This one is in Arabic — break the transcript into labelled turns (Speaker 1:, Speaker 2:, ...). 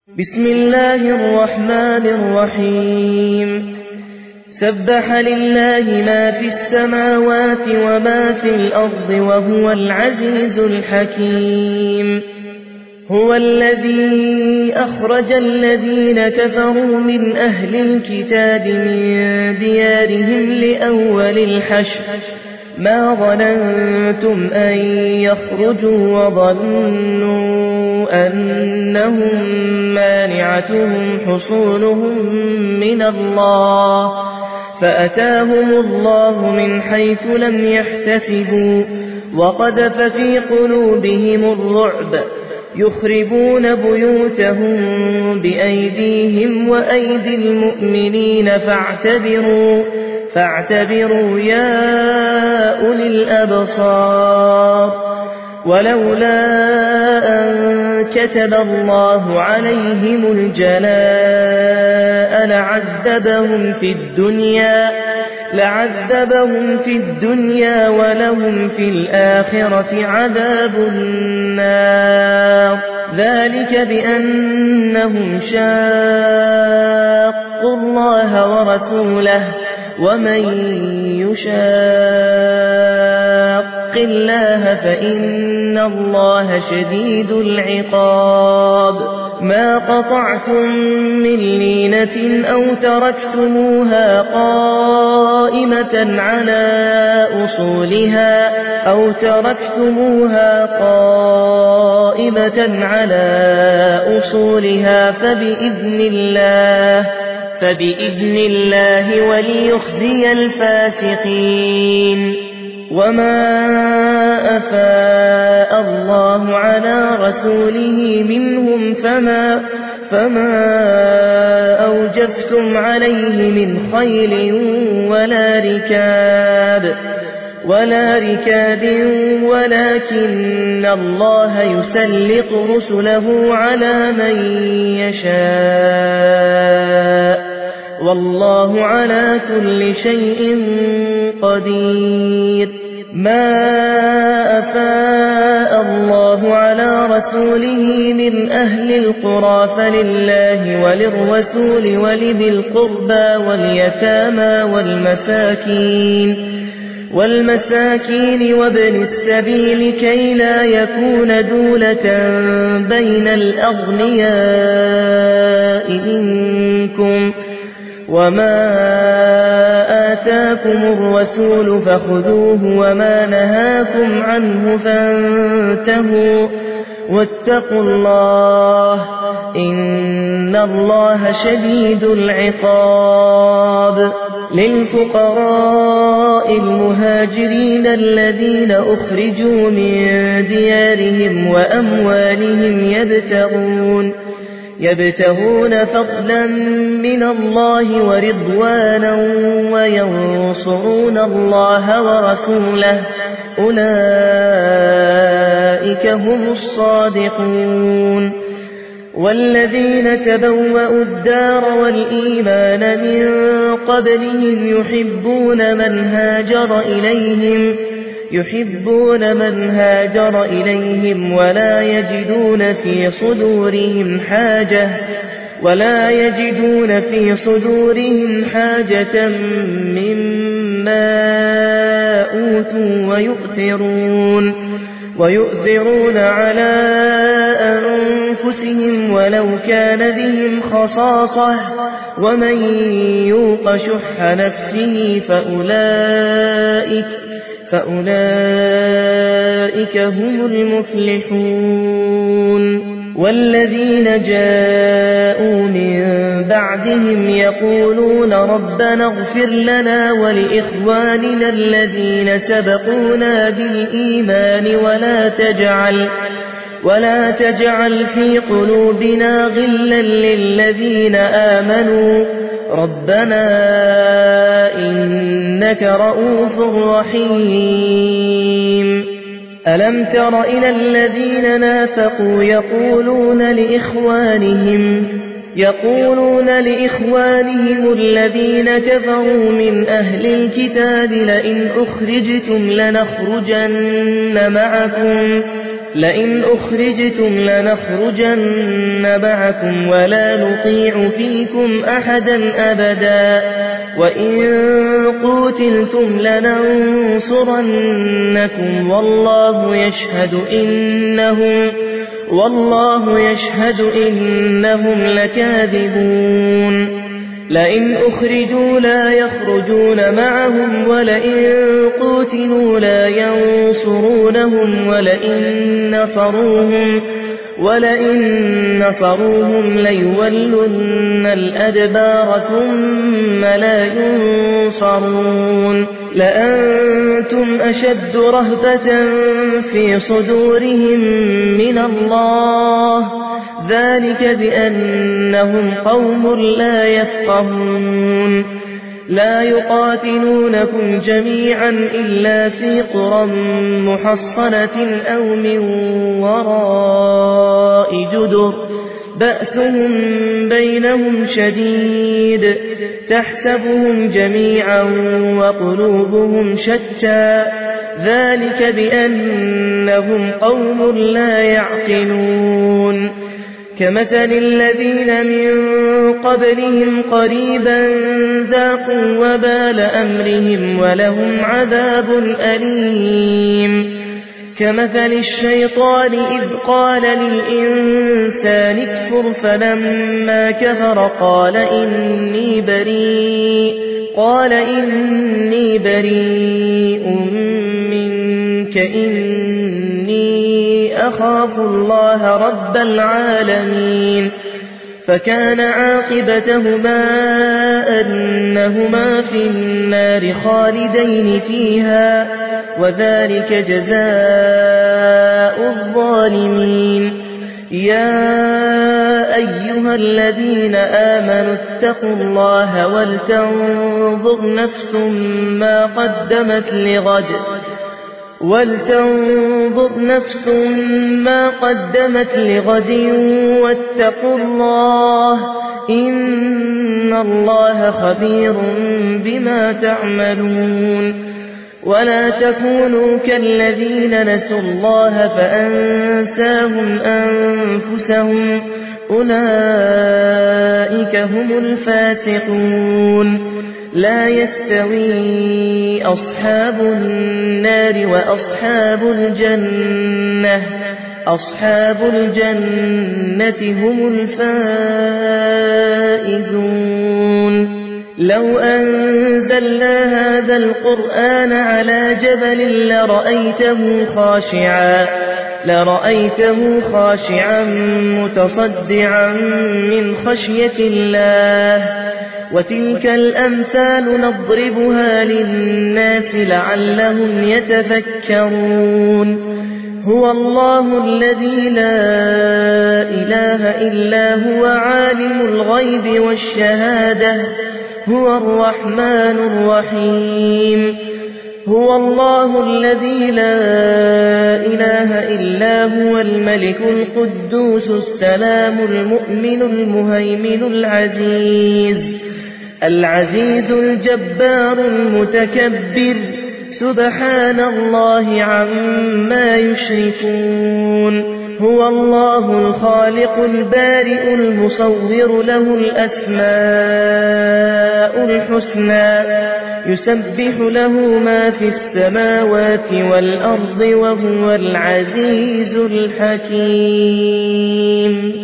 Speaker 1: بسم الله الرحمن الرحيم سبح لله ما في السماوات وما في الأرض وهو العزيز الحكيم هو الذي أخرج الذين كفروا من أهل الكتاب من ديارهم لأول الحشر ما ظننتم أن يخرجوا وظنوا أنهم مانعتهم حصونهم من الله فأتاهم الله من حيث لم يحتسبوا وقذف في قلوبهم الرعب يخربون بيوتهم بأيديهم وأيدي المؤمنين فاعتبروا يا أولي الأبصار ولولا أن كتب الله عليهم الجلاء لعذبهم في الدنيا ولهم في الآخرة عذاب النار ذلك بأنهم شاقوا الله ورسوله ومن يشاق الله فإن الله شديد العقاب ما قطعتم من لينة أو تركتموها قائمة على أصولها فبإذن الله وليخزي الفاسقين وما أفاء الله على رسوله منهم فما أوجفتم عليه من خيل ولا ركاب ولكن الله يسلط رسله على من يشاء والله على كل شيء قدير ما أفاء الله على رسوله من أهل القرى فلله وللرسول ولذي القربى واليتامى والمساكين وابن السبيل كي لا يكون دولة بين الأغنياء منكم وما آتاكم الرسول فخذوه وما نهاكم عنه فانتهوا واتقوا الله إن الله شديد العقاب للفقراء المهاجرين الذين أخرجوا من ديارهم وأموالهم يبتغون فضلا من الله ورضوانا وينصرون الله ورسوله أولئك هم الصادقون والذين تبوأوا الدار والإيمان من قبلهم يحبون من هاجر إليهم ولا يجدون في صدورهم حاجة مما أوتوا ويؤثرون على أنفسهم ولو كان بهم خصاصة ومن يوق شح نفسه فأولئك هم المفلحون والذين جاءوا من بعدهم يقولون ربنا اغفر لنا ولإخواننا الذين سبقونا بالإيمان ولا تجعل في قلوبنا غلا للذين آمنوا ربنا إنك رؤوف رحيم ألم تر إلى الذين نافقوا يقولون لإخوانهم الذين كفروا من أهل الكتاب لئن أخرجتم لنخرجن معكم لئن أخرجتم لنخرجن معكم ولا نطيع فيكم أحدا أبدا وإن قوتلتم لننصرنكم والله يشهد إنهم لكاذبون لئن أخرجوا لا يخرجون معهم ولئن قوتلوا لا ينصرونهم ولئن نصروهم ليولن الأدبار ثم لا ينصرون لأنتم أشد رهبة في صدورهم من الله ذلك بأنهم قوم لا يفقهون لا يقاتلونكم جميعا إلا في قرى محصنة أو من وراء جدر بأسهم بينهم شديد تحسبهم جميعا وقلوبهم شتى ذلك بأنهم قوم لا يعقلون كمثل الذين من قبلهم قريبا ذاقوا وبال أمرهم ولهم عذاب أليم كمثل الشيطان إذ قال للإنسان اكفر فلما كفر قال إني بريء منك إني أخاف الله رب العالمين فكان عاقبتهما أنهما في النار خالدين فيها وذلك جزاء الظالمين يا أيها الذين آمنوا اتقوا الله ولتنظر نفس ما قدمت لغد واتقوا الله إن الله خبير بما تعملون ولا تكونوا كالذين نسوا الله فأنساهم أنفسهم أولئك هم الفاسقون لا يستوي أصحاب النار أصحاب الجنة هم الفائزون لو أنزلنا هذا القرآن على جبل لرأيته خاشعا متصدعا من خشية الله وتلك الأمثال نضربها للناس لعلهم يتفكرون هو الله الذي لا إله إلا هو عالم الغيب والشهادة هو الرحمن الرحيم هو الله الذي لا إله إلا هو الملك القدوس السلام المؤمن المهيمن العزيز الجبار المتكبر سبحان الله عما يشركون هو الله الخالق البارئ المصور له الأسماء الحسنى يسبح له ما في السماوات والأرض وهو العزيز الحكيم